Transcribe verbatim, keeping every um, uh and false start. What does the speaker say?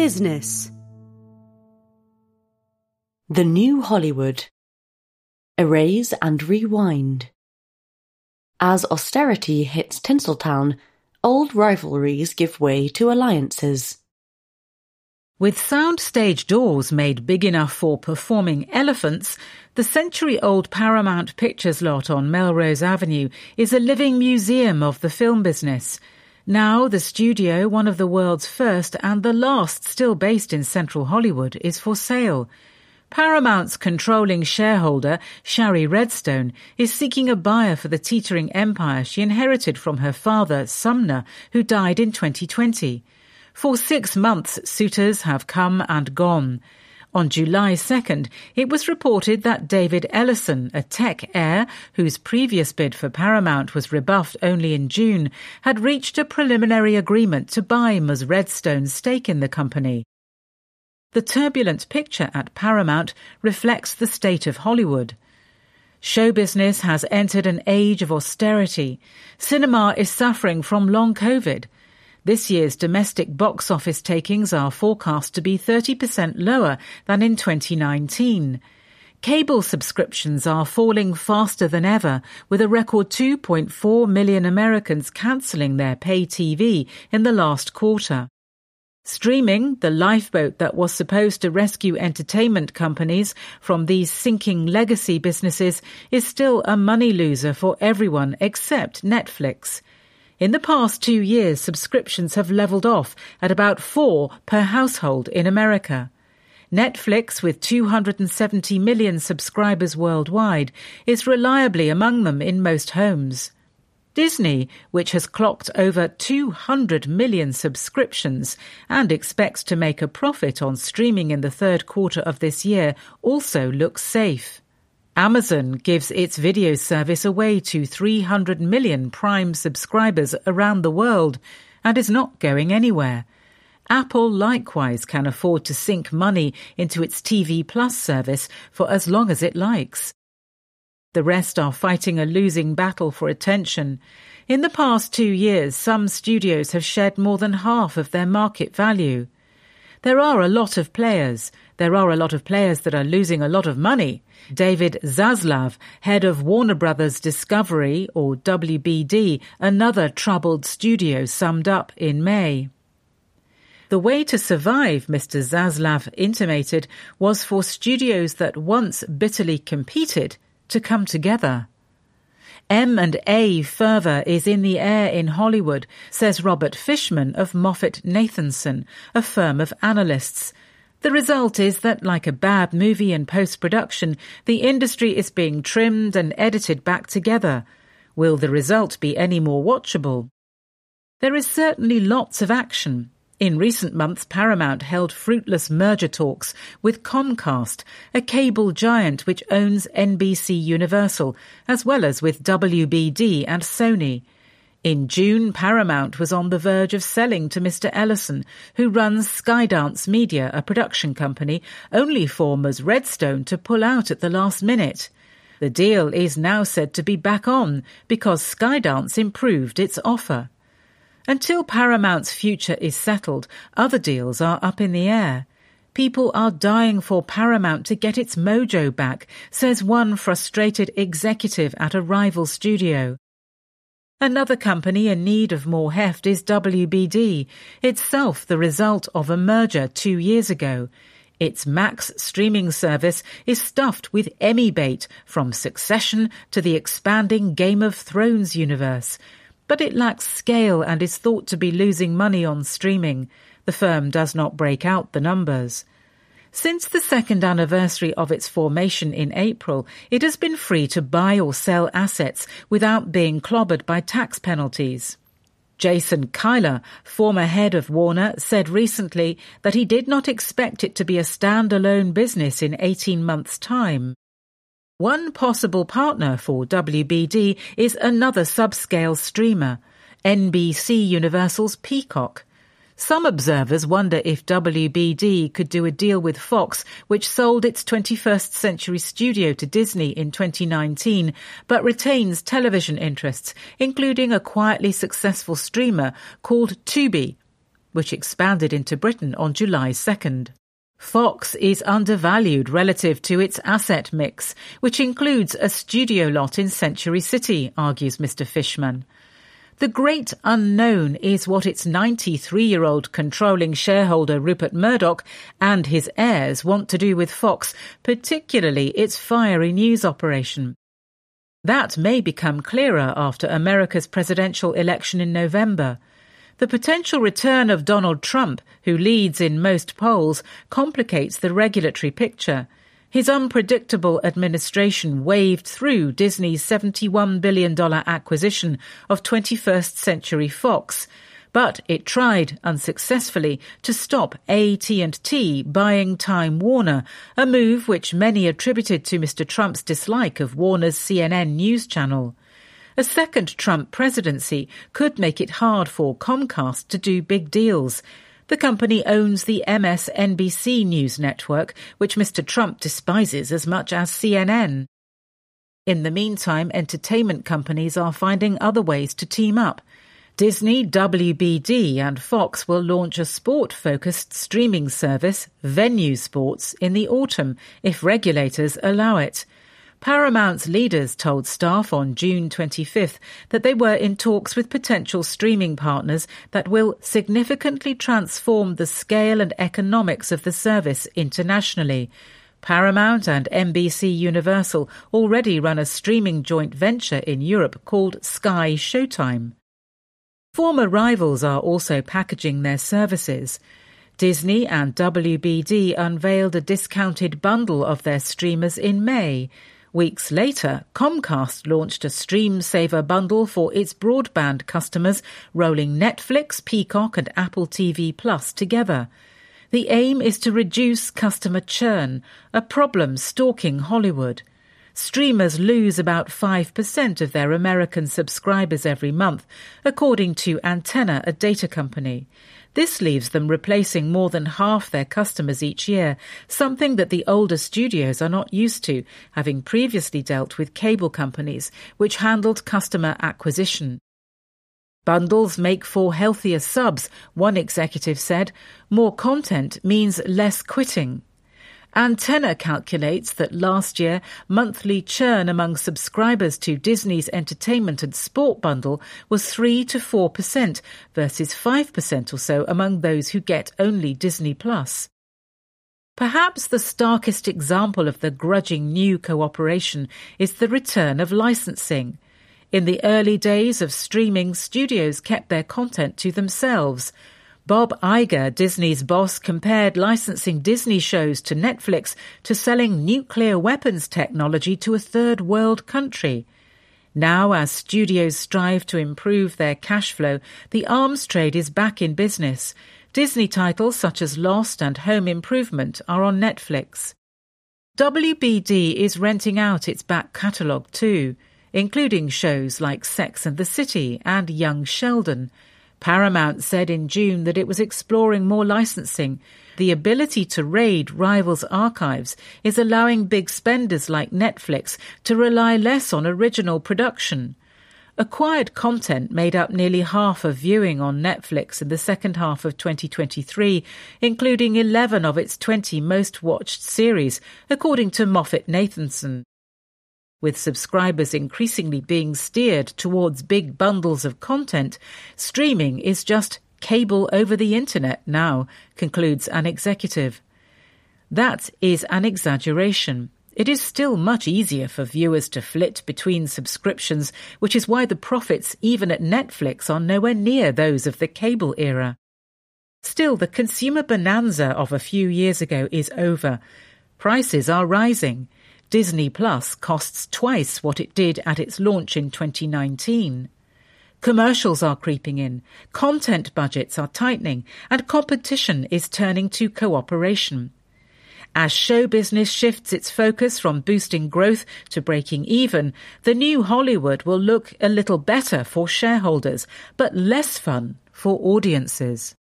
Business. The New Hollywood. Erase and rewind. As austerity hits Tinseltown, old rivalries give way to alliances. With soundstage doors made big enough for performing elephants, the century-old Paramount Pictures lot on Melrose Avenue is a living museum of the film business. Now the studio, one of the world's first and the last still based in central Hollywood, is for sale. Paramount's controlling shareholder, Shari Redstone, is seeking a buyer for the teetering empire she inherited from her father, Sumner, who died in twenty twenty. For six months, suitors have come and gone. On July second, it was reported that David Ellison, a tech heir whose previous bid for Paramount was rebuffed only in June, had reached a preliminary agreement to buy Ms Redstone's stake in the company. The turbulent picture at Paramount reflects the state of Hollywood. Show business has entered an age of austerity. Cinema is suffering from long COVID. This year's domestic box office takings are forecast to be thirty percent lower than in twenty nineteen. Cable subscriptions are falling faster than ever, with a record two point four million Americans cancelling their pay T V in the last quarter. Streaming, the lifeboat that was supposed to rescue entertainment companies from these sinking legacy businesses, is still a money loser for everyone except Netflix. In the past two years, subscriptions have levelled off at about four per household in America. Netflix, with two hundred seventy million subscribers worldwide, is reliably among them in most homes. Disney, which has clocked over two hundred million subscriptions and expects to make a profit on streaming in the third quarter of this year, also looks safe. Amazon gives its video service away to three hundred million Prime subscribers around the world and is not going anywhere. Apple likewise can afford to sink money into its T V Plus service for as long as it likes. The rest are fighting a losing battle for attention. In the past two years, some studios have shed more than half of their market value. There are a lot of players. There are a lot of players that are losing a lot of money. David Zaslav, head of Warner Brothers Discovery, or W B D, another troubled studio, summed up in May. The way to survive, Mister Zaslav intimated, was for studios that once bitterly competed to come together. M and A fervour is in the air in Hollywood, says Robert Fishman of Moffett-Nathanson, a firm of analysts. The result is that, like a bad movie in post-production, the industry is being trimmed and edited back together. Will the result be any more watchable? There is certainly lots of action. In recent months, Paramount held fruitless merger talks with Comcast, a cable giant which owns N B C Universal, as well as with W B D and Sony. In June, Paramount was on the verge of selling to Mister Ellison, who runs Skydance Media, a production company, only for Ms Redstone to pull out at the last minute. The deal is now said to be back on because Skydance improved its offer. Until Paramount's future is settled, other deals are up in the air. People are dying for Paramount to get its mojo back, says one frustrated executive at a rival studio. Another company in need of more heft is W B D, itself the result of a merger two years ago. Its Max streaming service is stuffed with Emmy bait, from Succession to the expanding Game of Thrones universe. But it lacks scale and is thought to be losing money on streaming. The firm does not break out the numbers. Since the second anniversary of its formation in April, it has been free to buy or sell assets without being clobbered by tax penalties. Jason Kyler, former head of Warner, said recently that he did not expect it to be a standalone business in eighteen months' time. One possible partner for W B D is another subscale streamer, N B C Universal's Peacock. Some observers wonder if W B D could do a deal with Fox, which sold its twenty-first century studio to Disney in twenty nineteen, but retains television interests, including a quietly successful streamer called Tubi. which expanded into Britain on July second. Fox is undervalued relative to its asset mix, which includes a studio lot in Century City, argues Mister Fishman. The great unknown is what its ninety-three-year-old controlling shareholder Rupert Murdoch and his heirs want to do with Fox, particularly its fiery news operation. That may become clearer after America's presidential election in November. The potential return of Donald Trump, who leads in most polls, complicates the regulatory picture. His unpredictable administration waved through Disney's seventy-one billion dollars acquisition of twenty-first Century Fox, but it tried, unsuccessfully, to stop A T and T buying Time Warner, a move which many attributed to Mister Trump's dislike of Warner's C N N news channel. A second Trump presidency could make it hard for Comcast to do big deals. The company owns the M S N B C news network, which Mister Trump despises as much as C N N. In the meantime, entertainment companies are finding other ways to team up. Disney, W B D and Fox will launch a sport-focused streaming service, Venue Sports, in the autumn, if regulators allow it. Paramount's leaders told staff on June twenty-fifth that they were in talks with potential streaming partners that will significantly transform the scale and economics of the service internationally. Paramount and N B C Universal already run a streaming joint venture in Europe called Sky Showtime. Former rivals are also packaging their services. Disney and W B D unveiled a discounted bundle of their streamers in May. Weeks later, Comcast launched a Stream Saver bundle for its broadband customers, rolling Netflix, Peacock and Apple T V Plus together. The aim is to reduce customer churn, a problem stalking Hollywood. Streamers lose about five percent of their American subscribers every month, according to Antenna, a data company. This leaves them replacing more than half their customers each year, something that the older studios are not used to, having previously dealt with cable companies, which handled customer acquisition. Bundles make for healthier subs, one executive said. More content means less quitting. Antenna calculates that last year, monthly churn among subscribers to Disney's entertainment and sport bundle was three to four percent versus five percent or so among those who get only Disney Plus. Perhaps the starkest example of the grudging new cooperation is the return of licensing. In the early days of streaming, studios kept their content to themselves. Bob Iger, Disney's boss, compared licensing Disney shows to Netflix to selling nuclear weapons technology to a third world country. Now, as studios strive to improve their cash flow, the arms trade is back in business. Disney titles such as Lost and Home Improvement are on Netflix. W B D is renting out its back catalogue too, including shows like Sex and the City and Young Sheldon. Paramount said in June that it was exploring more licensing. The ability to raid rivals' archives is allowing big spenders like Netflix to rely less on original production. Acquired content made up nearly half of viewing on Netflix in the second half of twenty twenty-three, including eleven of its twenty most-watched series, according to Moffett-Nathanson. With subscribers increasingly being steered towards big bundles of content, streaming is just cable over the internet now, concludes an executive. That is an exaggeration. It is still much easier for viewers to flit between subscriptions, which is why the profits even at Netflix are nowhere near those of the cable era. Still, the consumer bonanza of a few years ago is over. Prices are rising. Disney Plus costs twice what it did at its launch in twenty nineteen. Commercials are creeping in, content budgets are tightening, and competition is turning to cooperation. As show business shifts its focus from boosting growth to breaking even, the new Hollywood will look a little better for shareholders, but less fun for audiences.